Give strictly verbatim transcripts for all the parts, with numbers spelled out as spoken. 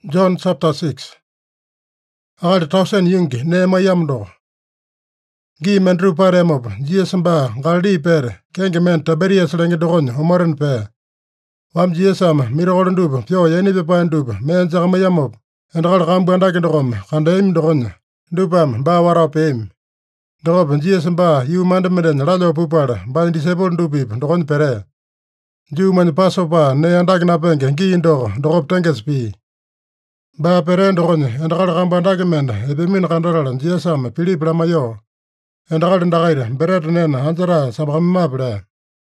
John chapter six. Agal tausen yungi nema yamdo. Gi mendru pare mob, jiesamba, galdi pere, kenge men taberias lengi dogon, homoren pe. Wam jiesam, mirogol ndub, pyo yeni bepa ndub, men jagama yamob, and gal gambu andaki dogom, kandaim dogon, dubam, ba wara peim. Dogob, jiesamba, yu mandameden, ralo pupara, ba disable ndubib, dogon pere. Ju man pasopa, ne andaki napenge, gi indo, dogob tenges pi. Ba pere dogon, and gal gamba andaki menda, ebemin kandaran, jiesam, pili pramayo. And gal ndagaira, beret nena, anjara, sabamabra.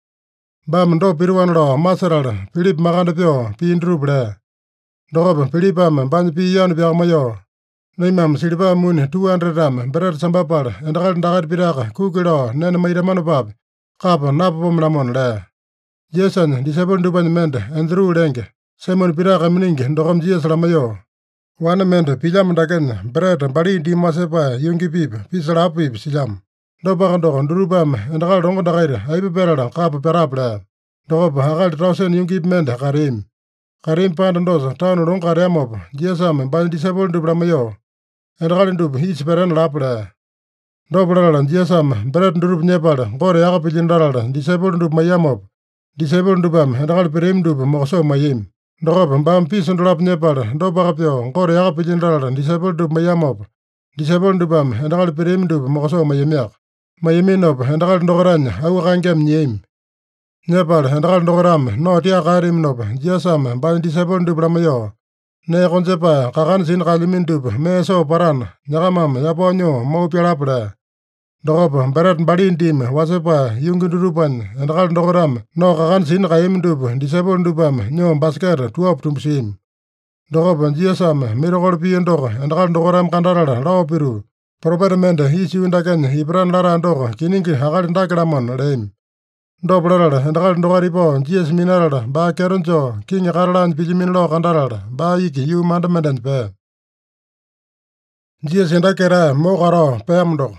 Bam do piruan lo, masaral, Philip magandapio, pi indrubre. Dogob, Philipam, ban pi yan biamayo. Naimam, silva moon, two hundred ram, beret sambapar, and gal ndagat piraka, kukiro, nen maidamanabab, kapa, napom lamon le. Jason, disable duban mend, and drew lenge, Simon piraka mining, dogam jes lamayo. One mend, pijam dagen, beret, bari di masepa, yungi pip, pisarapip, silam. Dobagando, Drubam, and gal dong dagair, I be better, kapa perapla. Dogob, hagal trausen yungi mend, Karim. Karim pandandos, town ronkaremob, Jesam, ban disable dubramayo. And Galindub, each peren lapra. Dobral and Jesam, Beret Drub Nepal, Gore Apijin Dara, disabled dub Mayamob, disabled dubam, and Alperim dub, Moso Mayim. Dogob, Bam Peace and Drop Nepal, Dobapio, Gore Apijin Dara, disabled dub Mayamob, disabled dubam, and Alperim dub, Moso Mayamiak. Mayaminob, and Aldoran, Awangam Yim. Nepal, and Aldoram, no Tiakarim Nob, Jesam, Ban disabled dubramayo. Ne konsepa kakan sin kalimin dub meso paran nyakamam yaponyo mau pirapra. Dogob barat badin tim wasepa yungi durupan endakal dogoram no kakan sin kaim dub disabon dubam nyo basker tuop tumsim. Dogob jiasam mirokol pien dog endakal dogoram kandarala lao piru. Properamente isi undaken ibran lara dog kiningi hakal ndakramon leim. Dobrala endakal dogaripo jias minarala ba keroncho king karlan pijimin lo kandarala ba iki yu mandamenden pe. Jias endakera mokaro pemdo.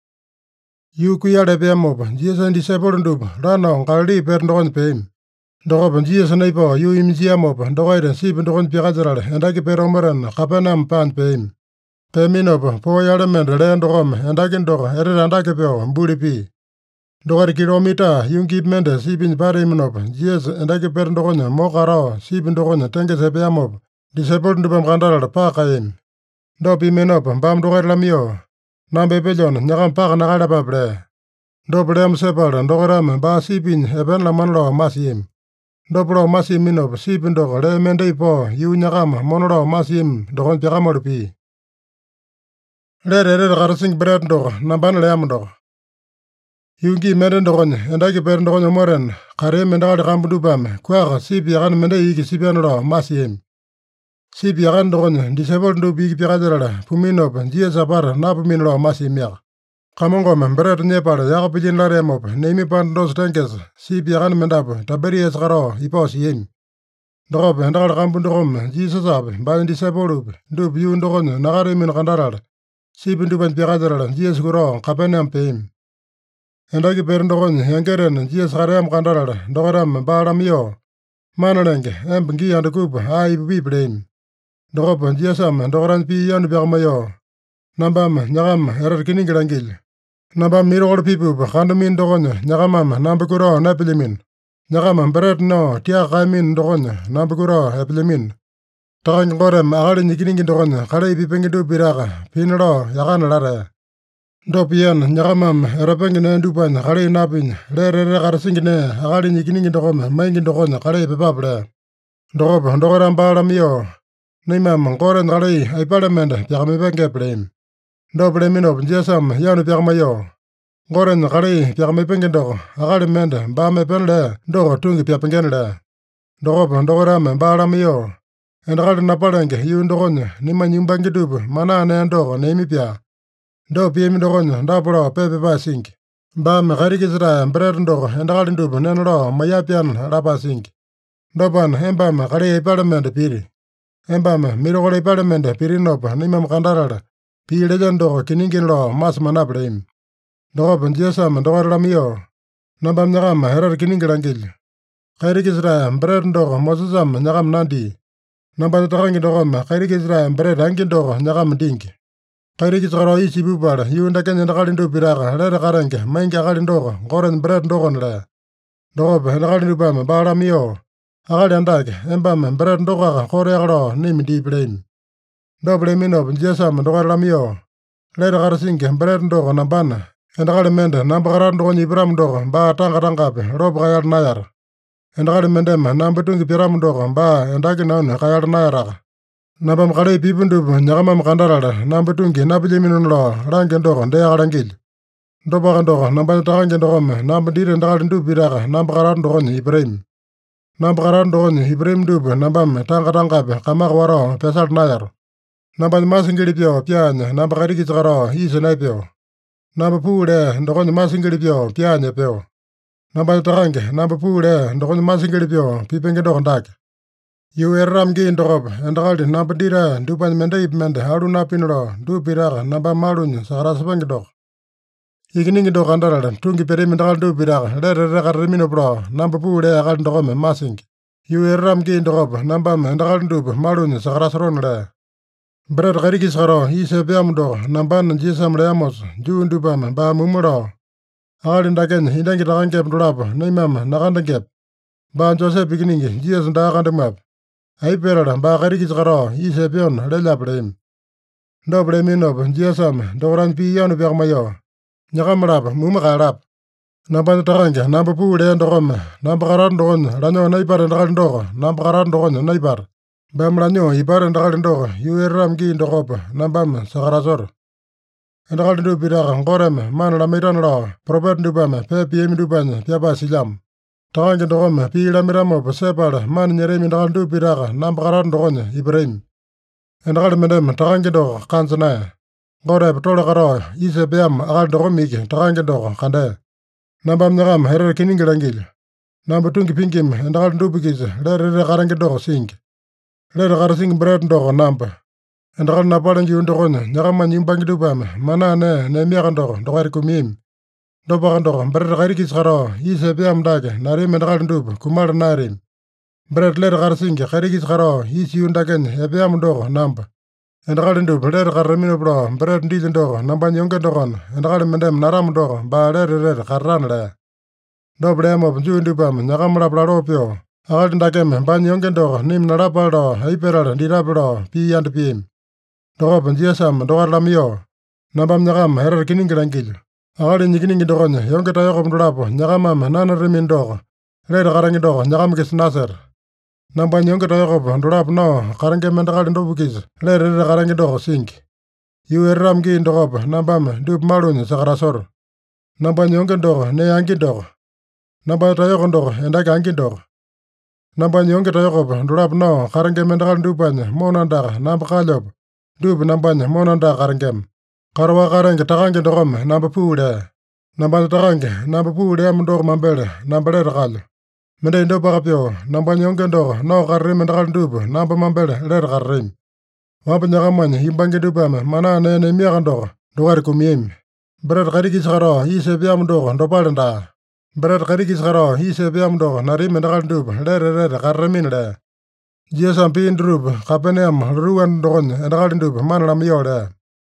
Yu kuyade pemob jias endisable dub rano kaldi perndogon peim. Dogob jias naipo yu imjiamob dogaire sip dogon pikazarala endaki peromoran kapenam pan peim. Peminob po yadamen rendogom endakin dog erendaki peo mburipi. Dogar kilomita yungi mende sipin pare imnop, jies endaki perndogonya mokaro sipin dogonya tenge sepeamob, disable dubam kandara pa kaim. Dopi menop bam dogar lamio, nambe pelon nyakam pa nakala pabre. Dobrem sepal dogaram ba sipin eben lamanlo masim. Dobro masim minop sipin dog le mende po yu nyakam monoro masim dogon piakamorpi. Le re re garasing bread dog namban leam dog. Yungi menden dogon, endaki per dogon moren, kare mendal rambudubam, kwa sipi yagan mende iki sipianro, masiem. Sipi yagan dogon, disable do big piradera, puminop, jia zapar, napuminro, masimia. Kamongom, beret nepal, yakapijin laremop, nemi pandos tankes, sipi yagan mendap, taberi escaro, ipos yim. Drop, endal rambudum, Jesus ab, ban disable, dub yun dogon, nagarimin kandarar. Sipi duban piradera, jies guro, kapenam peim. Endaki perndogon yangeren jies kaream kandarara dogaram baramio manalenge embengi andakub ai bi blame dogop jiesam dogaran pi yan bermayo nambam nyagam erer kiningirangil nambam mirogol pipu kandamin dogon nyagamam nambukuro napilimin nyagam beret no tia kamin dogon nambukuro epilimin tagan gorem agari nikiningi dogon kare pipengidu biraka pinro yagan lare. Dopian, Yagamam, Rapangin Dupan, Hare Napin, Rere Garsingine, Hare Nikining Dogom, Mangin Dogon, Hare Pabra. Dog, Dogram Baramio, Nimam, Goran Hare, a parliament, Yamabanka blame. Doblemin of Jesam, Yan Piamayo. Goran Hare, Yamabango, Hare Mend, Bame Pende, Dog, Tung Piapanganda. Dog, Dogram, Baramio. And Hare Napalang, Yun Dogon, Niman Yumbangidub, Manan and Dog, Namipia. Do piem dogon dabro pepe ba sink. Bam garikisra brerndo and alindub nenro mayapian rapa sink. Doban embam gare parliament piri. Embam mirogole parliament pirinop nimam kandara. Pi legendo kiningin lo mas manabrem. Doban jesam dogaramio. Nambam nyagam herar kiningirangil. Garikisra brerndo mosuzam nyagam nandi. Nambanya takange dokome kairikisira beret angi doko nyakama dingi. Kairikisakaro isi ipupala iunda kenya endakali ndupu pitaka lete karenge maingi akali ndoko gorenya beret ndokone lea. Dokope endakali ndupame baa lamio akali andake embame beret ndokaka koreaka lao nimi dipi leami. Dope leaminope Jisasame dokaita lamio lete katasingi beret ndoko nambana endakali mende namba karata ndokonya ipiramu ndoko baa tanga-tangape lopo kayalta nayara. Endakali mendeme namba tungi piramu ndoko baa endaki naune kayalta nayaraka. Nambama kalai pipi ndupu nyakamama kandarala namba tungi napilyaminono lao lange ndoko ndeaka langilyo. Dopaka ndoko nambanya takange ndokome namba ndite endakali ndupu pitaka namba karata ndokonya ipirami. Namba karata ndokonya ipirami ndupu nambame tanga-tangape kamaka warao pesalta nayara. Nambanya masingili pyao pyanya namba kairikisakaro isi naipyao. Namba puu lee ndokonya masingili pyao pyanya epeo. Nambanya takange namba puu lee ndokonya masingili pyao pipenge ndoko ndake. Yu ereram gii ndokope endakali namba ndite ndupanya mende ipi mende alu napino lao ndupu pitaka nambama malunya sakarasapange ndoko. Ikiningi ndoko kandarala tungi peremi endakali ndupu pitaka lete rete katariminope lao namba puu lee akali ndokome masingi. Yu ereram gii ndokope nambame endakali ndupu malunya sakarasarona lea. Beret kairikisakaro isi epeamu ndoko nambana Jisasame leamosa juu ndupame baa mumu lao. Akali ndakenya indangi takangepe dolapo naimama nakandengepe. Baa Josepe ikiningi Jisas ndaa kandemwape. Aipelala baa kairikisakaro isi epeonu lelyape leami. Dope leaminope Jisasame dokoranya piyanu pyakamayo. Nyakama lape mumu kaelape. Nambanya takange namba puu lee ndokome namba karata ndokonya lanyo naipata endakali ndoko namba karata ndokonya naipata. Bama lanyo ipata endakali ndoko yu ereram gii ndokope nambame sakarasoro. Endakali ndupu pitaka goreme mana lamaitana lao propeta ndupame pe piyami ndupanya pyapa silyamu. Takange ndokome pii lamitamope sepala mana nyeremi endakali ndupu pitaka namba karata ndokonya ipirami. Endakali mendeme takange ndoko kanza nae. Gorepe tolekaro isi epeamu akali ndokome iki takange ndoko kandea. Nambame nyakama erere kiningi langilyo. Namba tungi pingime endakali ndupu kisa lete rete karenge ndoko singi. Lete katasingi beret ndoko namba. Endakali napalangi ndokonya nyakamanya imbangi ndupame mana nee nemiaka ndoko ndokaita kumiami. Dopaka ndoko beret kairikisakaro isi epeamu ndake narimi endakali ndupu kumala narimi. Beret lete katasingi kairikisakaro isi iunda kenya epeamu ndoko namba. Endakali ndupu lete katariminope lao beret ndilyo ndoko nambanya yonge ndokona endakali mendeme naramu ndoko baa lete rete katatana lea. Dope leamope juu ndupame nyakama lape laloo pyoo. Akali ndakeme banya yonge ndoko nimi nalapali lao aipelala nditape lao pii yanda piyami. Dokope Jisasame dokaita lamio nambame nyakama erere kiningi langilyo. Akali nyikiningi ndokonya yonge tayokope dolapo nyakamame nanarimi ndoko lete karange ndoko nyakama kisa Nasarete. Nambanya yonge tayokope dolapo nao karangeme endakali ndupu kisa lete rete karange ndoko singi. Yu ereram gii ndokope nambame ndupu malunya sakarasoro. Nambanya yonge ndoko nee angi ndoko. Nambanya tayoko ndoko endaki angi ndoko. Nambanya yonge tayokope dolapo nao karangeme endakali ndupanya mona andaka namba kalyope ndupu nambanya mona andaka karangeme. Karawa karenge takange ndokome namba puu lee. Nambanya takange namba puu leamu ndoko mambele namba lete kalyo. Mendai dopaka pyoo nambanya yonge ndoko nao katarimbi endakali ndupu namba mambele lete katarimbi. Wampa nyakamanya imbangi ndupame mana nee nemiaka ndoko ndokaita kumiami. Beret kairikisakaro isi epeamu ndoko ndopale ndaa. Beret kairikisakaro isi epeamu ndoko narimi endakali ndupu lete rete kataramine lea. Jisasame pii ndurupu Kapenaumu loruwanda ndokonya endakali ndupu mana lamio lea.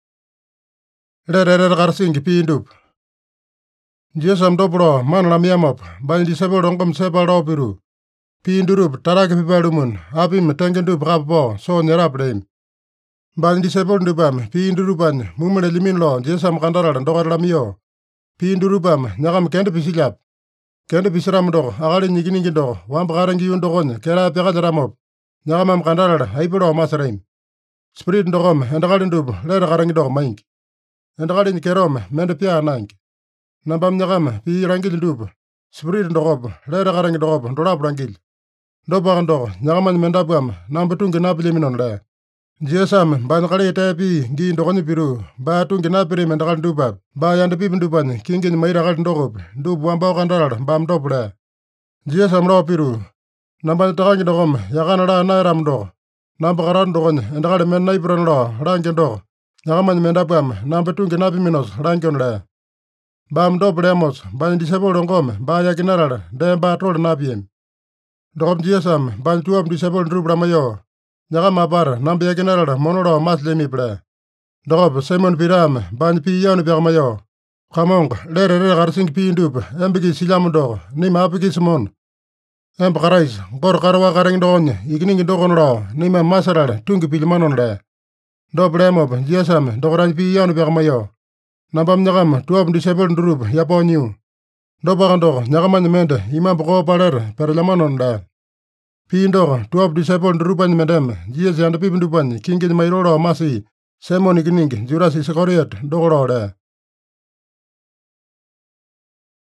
Lete rete katasingi pii ndupu. Jisasame dope lao mana lamiamope banya disaipolo dongome sepala lao piru. Pii ndurupu tarake pipa lumuna apimi tenge ndupu kapapo so nyerape leami. Banya disaipolo ndupame pii ndurupanya mumu lelyamino lao Jisasame kandarala dokaita lamio. Pii ndurupame nyakama kenda pisilyape. Kenda pisiramu ndoko akali nyikiningi ndoko wamba karange yu ndokonya kela pyakanyaramope nyakamama kandarala aipa lao masarami. Spirit ndokome endakali ndupu lete karange ndoko maingi. Endakali nyikerome mende pyaa nangi. Nambame nyakama pii langilyo ndupu. Spirit ndokope lete karange ndokope dolapo langilyo. Dopaka ndoko nyakamanya mendapuame namba tungi napilyaminono lea. Jisasame banya kalai tae pii ngii ndokonya piru baa tungi napirimi endakali ndupape baa yanda pipi ndupanya kinginya maita akali ndokope ndupu wambao kandarala bama dope lea. Jisasame lao piru nambanya takange ndokome yakana laa nairamu ndoko namba karata ndokonya endakali mende naipirana lao lange ndoko nyakamanya mendapuame namba tungi napiminosa langionu lea. Bama dope leamosa banya disaipolo dongome baa yakinarala ndee baa tole napiyami. Dokope Jisasame banya tuwapu disaipolo ndurupu lamayo nyakama apata namba yakinatala mono lao masilyamipi lea. Dokopa Simon Pitame baanya pii yanu pyakamayo, Kamongo, lete rete katasingi pii dupa embe-kisa silyamo doko, nima apa-kisa mono. Emba Karaisa, Gote katawa katenge dokonya ikiningi dokono lao nima masarale tungi pilyamanona lea. Dopa leamopa Jisasame dokaranyi pii yanu pyakamayo, nambame nyakama tuwapu disaipolo ntutupa yaponyiu. Dopaka doko nyakamanya mende imambu koo paleta petelyamanona lea. Pii doko tuwapu disaipolo ntutupanya mendeme Jisas yandapipi dupanya kingenya mairo lao masi Simon ikiningi Judasa Isikariota doko lao lea.